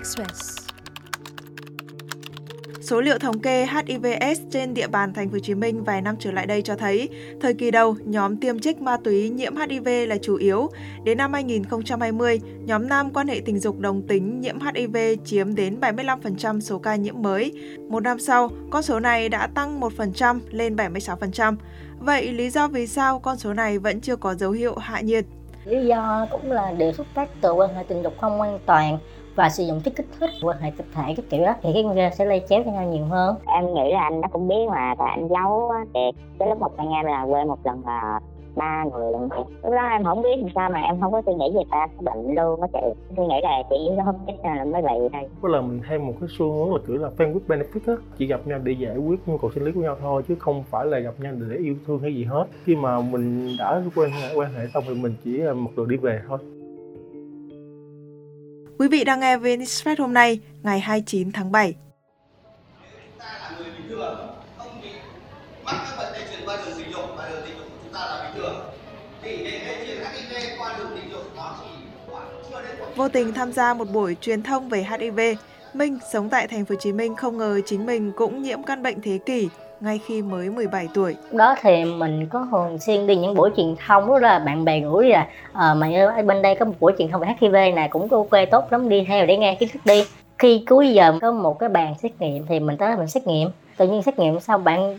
Express. Số liệu thống kê HIV/AIDS trên địa bàn thành phố Hồ Chí Minh vài năm trở lại đây cho thấy, thời kỳ đầu, nhóm tiêm trích ma túy nhiễm HIV là chủ yếu. Đến năm 2020, nhóm nam quan hệ tình dục đồng tính nhiễm HIV chiếm đến 75% số ca nhiễm mới. Một năm sau, con số này đã tăng 1% lên 76%. Vậy lý do vì sao con số này vẫn chưa có dấu hiệu hạ nhiệt? Lý do cũng là đều xuất phát từ quan hệ tình dục không an toàn và sử dụng chất kích thích, quan hệ tập thể cái kiểu đó thì cái nguy cơ sẽ lây chéo cho nhau nhiều hơn. Em nghĩ là anh nó cũng biết mà tại anh giấu thiệt. Cái lớp 1 anh em là quê một lần là 3 người lần thiệt. Lúc đó em không biết làm sao mà em không có suy nghĩ về ta cái bệnh luôn á chị. Suy nghĩ là chị nó không chết là mới bị đây. Có lần mình hay một cái xu hướng là kiểu là friend with benefit á, chỉ gặp nhau để giải quyết nhu cầu sinh lý của nhau thôi chứ không phải là gặp nhau để yêu thương hay gì hết. Khi mà mình đã quan hệ xong thì mình chỉ là một đường đi về thôi. Quý vị đang nghe VN Express hôm nay, ngày 29 tháng 7. Chúng ta là người bình thường, không bị mắc các bệnh lây truyền qua đường tình dục và đường tình dục của chúng ta là bình thường. Tỷ lệ lây truyền HIV qua đường tình dục nó chỉ khoảng chưa đến 1%. Vô tình tham gia một buổi truyền thông về HIV, Minh sống tại thành phố Hồ Chí Minh không ngờ chính mình cũng nhiễm căn bệnh thế kỷ ngay khi mới 17 tuổi. Đó thì mình có thường xuyên đi những buổi truyền thông, đó là bạn bè rủ là mày ơi bên đây có một buổi truyền thông về HIV này cũng ok tốt lắm, đi theo để nghe kiến thức đi. Khi cuối giờ có một cái bàn xét nghiệm thì mình tới mình xét nghiệm. Tự nhiên xét nghiệm sau bạn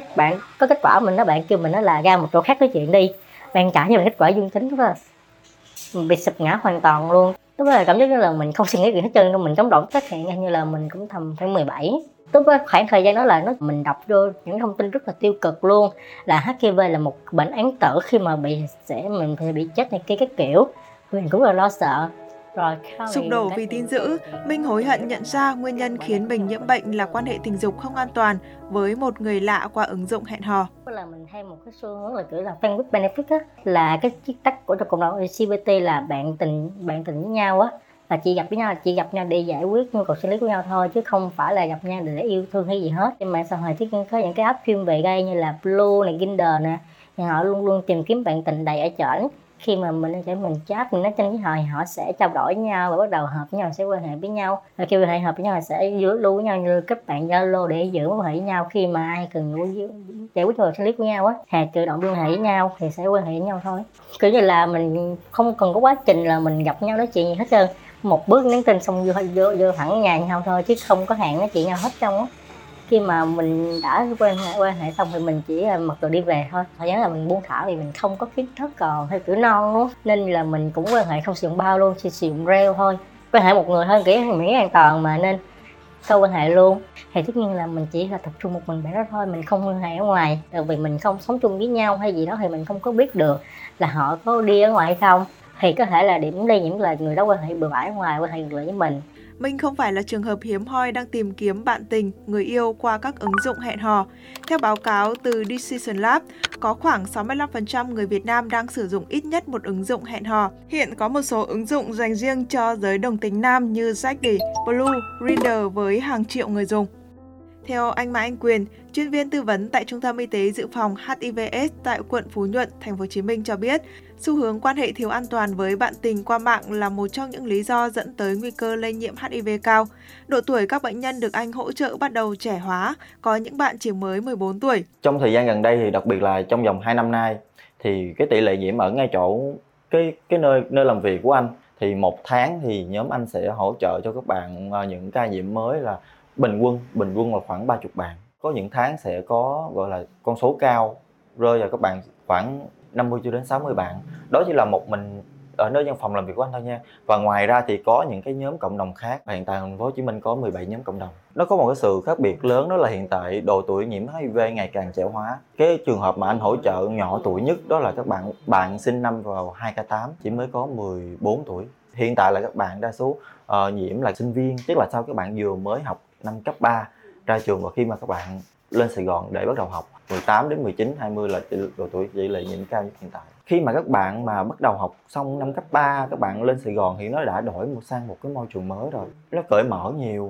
có kết quả mình, bạn kêu mình nói là ra một chỗ khác nói chuyện đi. Bạn trả cho mình kết quả dương tính, đó là mình bị sụp ngã hoàn toàn luôn. Lúc đó là cảm giác như là mình không suy nghĩ gì hết trơn, mình chống đổi phát hiện như là mình cũng tầm khoảng 17. Lúc đó khoảng thời gian đó là mình đọc vô những thông tin rất là tiêu cực luôn, là HIV là một bệnh án tử, khi mà mình sẽ bị chết này kia các kiểu, mình cũng là lo sợ. Rồi sụp đổ vì tin dữ, Minh hối hận nhận ra nguyên nhân khiến mình nhiễm bệnh là quan hệ tình dục không an toàn với một người lạ qua ứng dụng hẹn hò. Là mình hay một cái xu hướng là kiểu là friend with benefit á, là cái chiếc tắc của cộng đồng LGBT là bạn tình với nhau á, là chỉ gặp nhau để giải quyết nhu cầu sinh lý của nhau thôi chứ không phải là gặp nhau để yêu thương hay gì hết. Trên mạng xã hội thì có những cái app chuyên về gay như là Blue này, Grindr nè, thì họ luôn luôn tìm kiếm bạn tình đầy ở trển. Khi mà mình chat, mình nói trên với họ thì họ sẽ trao đổi với nhau và bắt đầu hợp với nhau, sẽ quan hệ với nhau. Rồi khi quan hệ hợp với nhau là sẽ lưu với nhau như kết bạn Zalo để giữ mối quan hệ với nhau. Khi mà ai cần giải quyết nhu cầu sinh lý của nhau á, thì tự động liên hệ với nhau thì sẽ quan hệ với nhau thôi. Kiểu như là mình không cần có quá trình là mình gặp nhau nói chuyện gì hết trơn, một bước nhắn tin xong vô thẳng nhà nhau thôi chứ không có hẹn nói chuyện nhau hết trơn á. Khi mà mình đã quan hệ xong thì mình chỉ mặc đồ đi về thôi. Thời gian là mình buông thả vì mình không có kiến thức còn hay kiểu non luôn, nên là mình cũng quan hệ không sử dụng bao luôn, chỉ sử dụng reo thôi. Quan hệ một người hơn kiểu miễn an toàn mà, nên không quan hệ luôn. Thì tất nhiên là mình chỉ là tập trung một mình bạn đó thôi, mình không quan hệ ở ngoài. Tại vì mình không sống chung với nhau hay gì đó thì mình không có biết được là họ có đi ở ngoài hay không. Thì có thể là điểm lây nhiễm là người đó quan hệ bừa bãi ở ngoài, quan hệ ngược lại với mình. Minh không phải là trường hợp hiếm hoi đang tìm kiếm bạn tình, người yêu qua các ứng dụng hẹn hò. Theo báo cáo từ Decision Lab, có khoảng 65% người Việt Nam đang sử dụng ít nhất một ứng dụng hẹn hò. Hiện có một số ứng dụng dành riêng cho giới đồng tính nam như Zaddy, Blue, Grindr với hàng triệu người dùng. Theo anh Mai Anh Quyền, chuyên viên tư vấn tại Trung tâm Y tế Dự phòng HIV/AIDS tại quận Phú Nhuận, thành phố Hồ Chí Minh cho biết, xu hướng quan hệ thiếu an toàn với bạn tình qua mạng là một trong những lý do dẫn tới nguy cơ lây nhiễm HIV cao. Độ tuổi các bệnh nhân được anh hỗ trợ bắt đầu trẻ hóa, có những bạn chỉ mới 14 tuổi. Trong thời gian gần đây thì đặc biệt là trong vòng 2 năm nay thì cái tỷ lệ nhiễm ở ngay chỗ cái nơi làm việc của anh, thì một tháng thì nhóm anh sẽ hỗ trợ cho các bạn những ca nhiễm mới là bình quân là khoảng 30 bạn. Có những tháng sẽ có gọi là con số cao rơi vào các bạn khoảng 50 cho đến 60 bạn. Đó chỉ là một mình ở nơi văn phòng làm việc của anh thôi nha. Và ngoài ra thì có những cái nhóm cộng đồng khác. Hiện tại thành phố Hồ Chí Minh có 17 nhóm cộng đồng. Nó có một cái sự khác biệt lớn, đó là hiện tại độ tuổi nhiễm HIV ngày càng trẻ hóa. Cái trường hợp mà anh hỗ trợ nhỏ tuổi nhất đó là các bạn sinh năm vào 2K8 chỉ mới có 14 tuổi. Hiện tại là các bạn đa số nhiễm là sinh viên, tức là sau các bạn vừa mới học năm cấp 3 ra trường, và khi mà các bạn lên Sài Gòn để bắt đầu học 18 đến 19, 20 là độ tuổi tỷ lệ nhiễm cao nhất hiện tại. Khi mà các bạn mà bắt đầu học xong năm cấp 3, các bạn lên Sài Gòn thì nó đã đổi sang một cái môi trường mới rồi. Nó cởi mở nhiều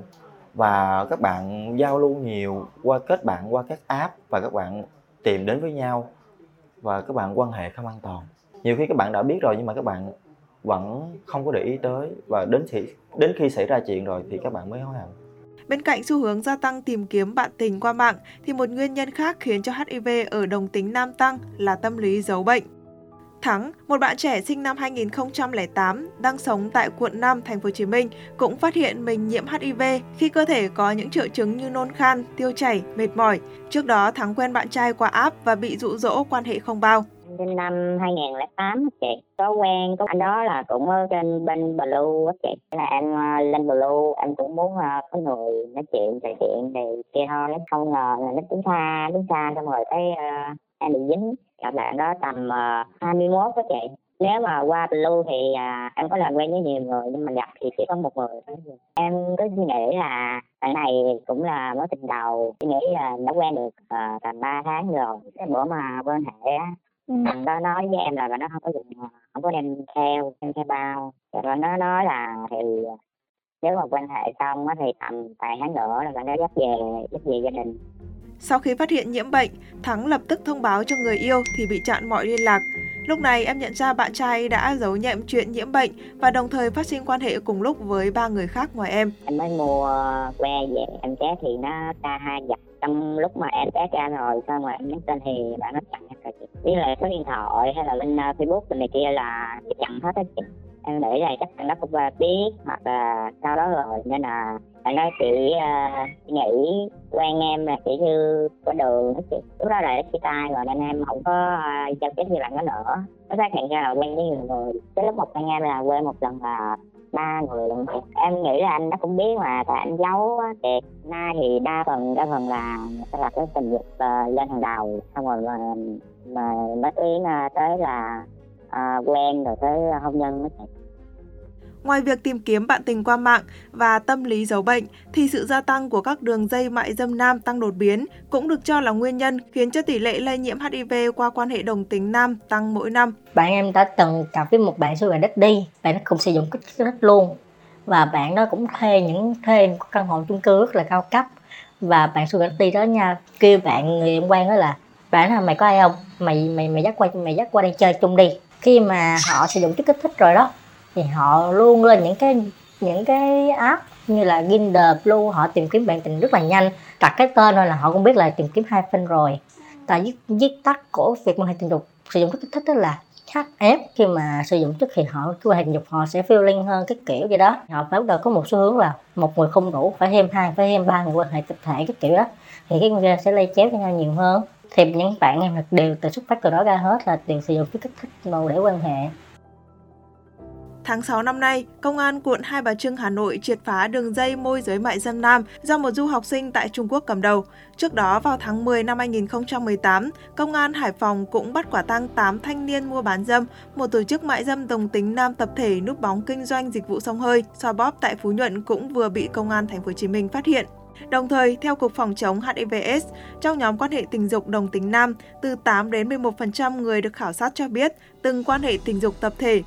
và các bạn giao lưu nhiều, kết bạn qua các app và các bạn tìm đến với nhau và các bạn quan hệ không an toàn. Nhiều khi các bạn đã biết rồi nhưng mà các bạn vẫn không có để ý tới, và đến khi xảy ra chuyện rồi thì các bạn mới hối hận. Bên cạnh xu hướng gia tăng tìm kiếm bạn tình qua mạng thì một nguyên nhân khác khiến cho HIV ở đồng tính nam tăng là tâm lý giấu bệnh. Thắng, một bạn trẻ sinh năm 2008 đang sống tại quận 5, thành phố Hồ Chí Minh cũng phát hiện mình nhiễm HIV khi cơ thể có những triệu chứng như nôn khan, tiêu chảy, mệt mỏi. Trước đó Thắng quen bạn trai qua app và bị dụ dỗ quan hệ không bao. Trên năm 2008 chị có quen có anh đó là cũng ở trên bên Blue á chị, là em lên Blue em cũng muốn có người nói chuyện trò chuyện thì kia thôi, không ngờ là nó đứng xa xong rồi thấy em bị dính. Gặp bạn đó tầm 21 á chị. Nếu mà qua Blue thì em có làm quen với nhiều người nhưng mà gặp thì chỉ có một người thôi. Em có suy nghĩ là bạn này cũng là mối tình đầu, suy nghĩ là đã quen được tầm 3 tháng rồi. Cái bữa mà quan hệ á, bạn đó nói với em là bạn đó không có đem theo bao. Rồi bạn đó nói là thì nếu mà quan hệ xong á thì tầm vài tháng nữa là bạn đó dắt về gia đình. Sau khi phát hiện nhiễm bệnh, Thắng lập tức thông báo cho người yêu thì bị chặn mọi liên lạc. Lúc này em nhận ra bạn trai đã giấu nhẹm chuyện nhiễm bệnh và đồng thời phát sinh quan hệ cùng lúc với 3 người khác ngoài em. Em mới mua que về em test thì nó ra 2 vật. Trong lúc mà em test ra rồi xong rồi em nhắn tin thì bạn nó chặn hết rồi. Với lại số điện thoại hay là bên Facebook bên này kia là chặn hết á chị. Em nghĩ là chắc bạn đó cũng biết hoặc là sau đó rồi, nên là bạn đó chỉ nghĩ quen em là chỉ như có đường đó chị. Lúc đó là chia tay rồi nên em không có giao tiếp với bạn đó nữa. Nó phát hiện ra là quen với nhiều người. Tới lúc một anh em là quen một lần là 3 người luôn chị. Em nghĩ là anh đó cũng biết mà tại anh giấu thiệt. Nay thì đa phần là sẽ là cái tình dục lên hàng đầu, xong rồi mà mới tiến tới là quen rồi tới hôn nhân đó chị. Ngoài việc tìm kiếm bạn tình qua mạng và tâm lý giấu bệnh, thì sự gia tăng của các đường dây mại dâm nam tăng đột biến cũng được cho là nguyên nhân khiến cho tỷ lệ lây nhiễm HIV qua quan hệ đồng tính nam tăng mỗi năm. Bạn em đã từng gặp với một bạn sugar daddy, bạn nó cũng sử dụng kích thích luôn, và bạn đó cũng thuê một căn hộ chung cư rất là cao cấp, và bạn sugar daddy đó nha kêu bạn người em quen đó là bạn là mày có ai không, mày dắt qua đây chơi chung đi. Khi mà họ sử dụng chất kích thích rồi đó thì họ luôn lên những cái app như là Grindr, Blue, họ tìm kiếm bạn tình rất là nhanh. Đặt cái tên thôi là họ cũng biết là tìm kiếm hyphen rồi. Tại viết tắt của việc quan hệ tình dục sử dụng kích thích đó là HF. Khi mà sử dụng chất thì họ cái quan hệ tình dục họ sẽ feeling hơn cái kiểu vậy đó. Họ bắt đầu có một xu hướng là một người không đủ, phải thêm 2, phải thêm 3 người quan hệ tập thể cái kiểu đó, thì cái người sẽ lây chéo cho nhau nhiều hơn. Thì những bạn em đều từ xuất phát từ đó ra hết là đều sử dụng cái kích thích đồ để quan hệ. Tháng 6 năm nay, Công an quận Hai Bà Trưng, Hà Nội triệt phá đường dây môi giới mại dâm nam do một du học sinh tại Trung Quốc cầm đầu. Trước đó, vào tháng 10 năm 2018, Công an Hải Phòng cũng bắt quả tang 8 thanh niên mua bán dâm, một tổ chức mại dâm đồng tính nam tập thể núp bóng kinh doanh dịch vụ xông hơi, xoa bóp tại Phú Nhuận cũng vừa bị Công an Thành phố Hồ Chí Minh phát hiện. Đồng thời, theo Cục Phòng chống HIV/AIDS, trong nhóm quan hệ tình dục đồng tính nam, từ 8 đến 11% người được khảo sát cho biết từng quan hệ tình dục tập thể,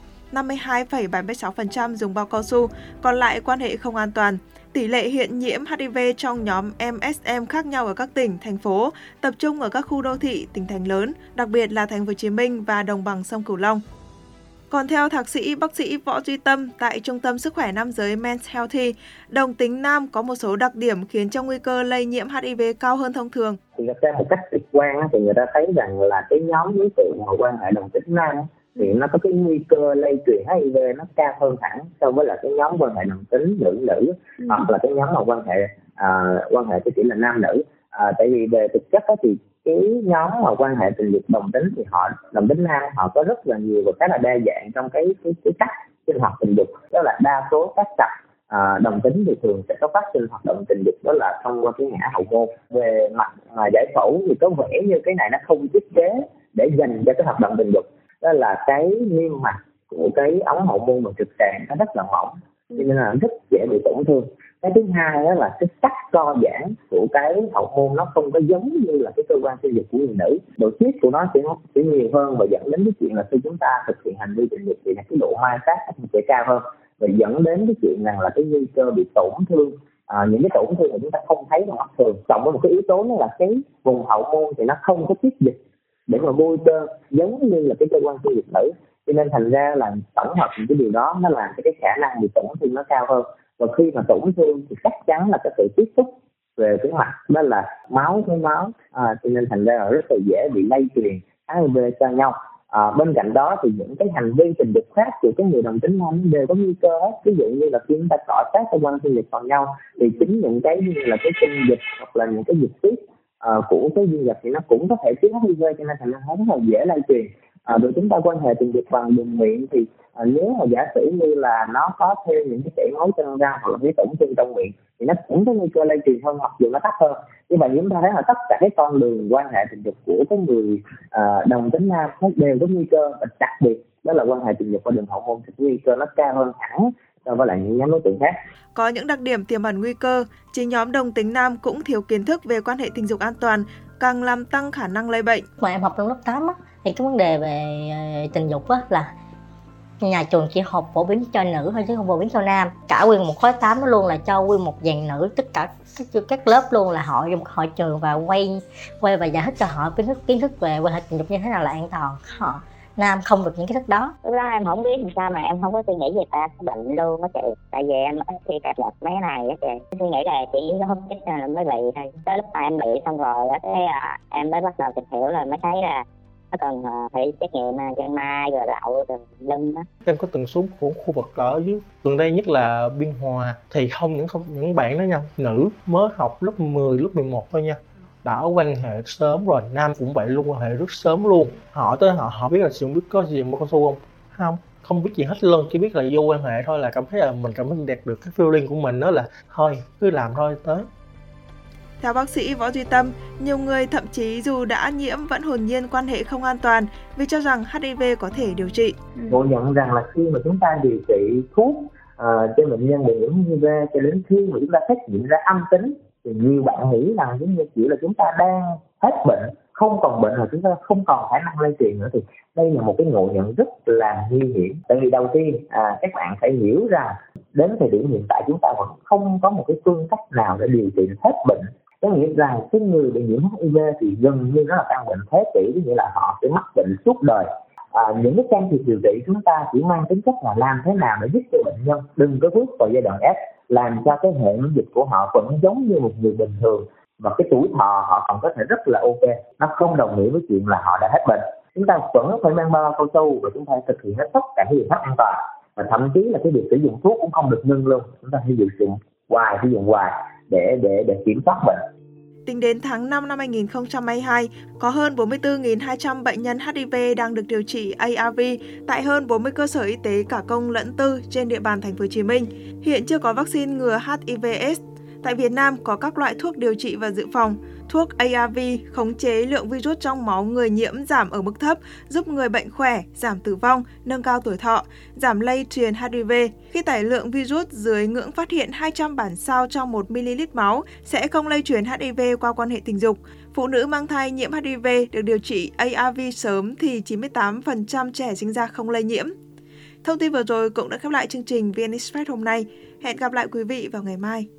52,76% dùng bao cao su, còn lại quan hệ không an toàn. Tỷ lệ hiện nhiễm HIV trong nhóm MSM khác nhau ở các tỉnh, thành phố, tập trung ở các khu đô thị, tỉnh thành lớn, đặc biệt là Thành phố Hồ Chí Minh và đồng bằng sông Cửu Long. Còn theo thạc sĩ bác sĩ Võ Duy Tâm tại Trung tâm Sức khỏe Nam giới Men's Healthy, đồng tính nam có một số đặc điểm khiến cho nguy cơ lây nhiễm HIV cao hơn thông thường. Thì ra một cách trực quan thì người ta thấy rằng là cái nhóm đối tượng mà quan hệ đồng tính nam thì nó có cái nguy cơ lây truyền HIV nó cao hơn hẳn so với là cái nhóm quan hệ đồng tính nữ hoặc là cái nhóm mà quan hệ cái chỉ là nam nữ. Tại vì về thực chất thì cái nhóm mà quan hệ tình dục đồng tính thì họ đồng tính nam họ có rất là nhiều và khá là đa dạng trong cái cách sinh hoạt tình dục. Đó là đa số các cặp đồng tính thì thường sẽ có phát sinh hoạt động tình dục đó là thông qua cái ngã hậu môn. Về mặt giải phẫu thì có vẻ như cái này nó không thiết kế để dành cho cái hoạt động tình dục. Đó là cái niêm mạc của cái ống hậu môn và trực tràng nó rất là mỏng, cho nên là rất dễ bị tổn thương. Cái thứ hai đó là cái cách co giãn của cái hậu môn nó không có giống như là cái cơ quan sinh dục của người nữ. Độ tiết của nó sẽ nhiều hơn và dẫn đến cái chuyện là khi chúng ta thực hiện hành vi tình dục thì cái độ ma sát sẽ cao hơn và dẫn đến cái chuyện rằng là cái nguy cơ bị tổn thương. Những cái tổn thương mà chúng ta không thấy bằng mắt thường. Cộng với một cái yếu tố đó là cái vùng hậu môn thì nó không có tiết dịch để mà bôi trơn giống như là cái cơ quan sinh dục nữ, cho nên thành ra là tổng hợp những cái điều đó nó làm cái khả năng bị tổn thương nó cao hơn. Và khi mà tổn thương thì chắc chắn là cái sự tiếp xúc về cái mặt đó là máu với máu, cho nên thành ra là rất là dễ bị lây truyền HIV cho nhau. Bên cạnh đó thì những cái hành vi tình dục khác của cái người đồng tính nam đều có nguy cơ hết. Ví dụ như là khi chúng ta cọ sát cơ quan sinh dục vào nhau thì chính những cái như là cái tinh dịch hoặc là những cái dịch tiết của cái dương vật thì nó cũng có thể chứa HIV, cho nên thành ra nó rất là dễ lây truyền. Rồi chúng ta quan hệ tình dục bằng đường miệng thì nếu mà giả sử như là nó có thêm những cái chảy máu chân răng hoặc là cái tổn thương trong miệng thì nó cũng có nguy cơ lây truyền hơn, mặc dù nó thấp hơn. Nhưng mà chúng ta thấy là tất cả cái con đường quan hệ tình dục của cái người đồng tính nam nó đều có nguy cơ, và đặc biệt đó là quan hệ tình dục qua đường hậu môn thì nguy cơ nó cao hơn hẳn so với lại những nhóm đối tượng khác. Có những đặc điểm tiềm ẩn nguy cơ, chính nhóm đồng tính nam cũng thiếu kiến thức về quan hệ tình dục an toàn, càng làm tăng khả năng lây bệnh. Mà em học trong lớp 8 á, thì cái vấn đề về tình dục á là nhà trường chỉ học phổ biến cho nữ thôi chứ không phổ biến cho nam. Cả nguyên một khối 8 nó luôn là cho nguyên một dàn nữ, tất cả các lớp luôn là họ dùng hội trường và quay và giải thích cho họ kiến thức về quan hệ tình dục như thế nào là an toàn. Họ nam không được những kiến thức đó. Lúc đó em không biết làm sao mà em không có suy nghĩ về ta cái bệnh luôn á chị. Tại vì em khi cập nhật mấy này á chị, suy nghĩ là chỉ không biết là mới bị thôi. Tới lúc mà em bị xong rồi á, cái em mới bắt đầu tìm hiểu là mới thấy là nó cần phải xét nghiệm chân mai rồi lậu rồi lưng đó. Em có từng xuống của khu vực ở dưới gần đây nhất là Biên Hòa thì những bạn đó nha, nữ mới học lớp 10, lớp 11 thôi nha, đã quan hệ sớm rồi. Nam cũng vậy luôn, quan hệ rất sớm luôn. Họ biết là sử dụng biết có gì mà cao su không biết gì hết luôn, chỉ biết là vô quan hệ thôi là mình cảm thấy đạt được cái feeling của mình, đó là thôi cứ làm thôi tới. Theo bác sĩ Võ Duy Tâm, nhiều người thậm chí dù đã nhiễm vẫn hồn nhiên quan hệ không an toàn vì cho rằng HIV có thể điều trị. Ngộ nhận rằng là khi mà chúng ta điều trị thuốc cho bệnh nhân bị nhiễm HIV cho đến khi mà chúng ta xét nghiệm ra âm tính thì nhiều bạn nghĩ rằng giống như kiểu là chúng ta đang hết bệnh, không còn bệnh rồi, chúng ta không còn khả năng lây truyền nữa. Thì đây là một cái ngộ nhận rất là nguy hiểm. Tại vì đầu tiên các bạn phải hiểu rằng đến thời điểm hiện tại chúng ta vẫn không có một cái phương cách nào để điều trị hết bệnh. Có nghĩa rằng cái người bị nhiễm HIV thì gần như nó là căn bệnh thế kỷ, nghĩa là họ sẽ mắc bệnh suốt đời. Những cái can thiệp điều trị chúng ta chỉ mang tính chất là làm thế nào để giúp cho bệnh nhân đừng có bước vào giai đoạn S, làm cho cái hệ miễn dịch của họ vẫn giống như một người bình thường và cái tuổi thọ họ còn có thể rất là ok. Nó không đồng nghĩa với chuyện là họ đã hết bệnh. Chúng ta vẫn phải mang bao cao su và chúng ta thực hiện hết tất cả các biện pháp an toàn, và thậm chí là cái việc sử dụng thuốc cũng không được ngưng luôn. Chúng ta phải sử dụng hoài để kiểm soát bệnh. Tính đến tháng 5 năm 2022, có hơn 44.200 bệnh nhân HIV đang được điều trị ARV tại hơn 40 cơ sở y tế cả công lẫn tư trên địa bàn thành phố Hồ Chí Minh. Hiện chưa có vaccine ngừa HIV/AIDS. Tại Việt Nam có các loại thuốc điều trị và dự phòng. Thuốc ARV khống chế lượng virus trong máu người nhiễm giảm ở mức thấp, giúp người bệnh khỏe, giảm tử vong, nâng cao tuổi thọ, giảm lây truyền HIV. Khi tải lượng virus dưới ngưỡng phát hiện 200 bản sao trong 1 ml máu sẽ không lây truyền HIV qua quan hệ tình dục. Phụ nữ mang thai nhiễm HIV được điều trị ARV sớm thì 98% trẻ sinh ra không lây nhiễm. Thông tin vừa rồi cũng đã khép lại chương trình VN Express hôm nay. Hẹn gặp lại quý vị vào ngày mai.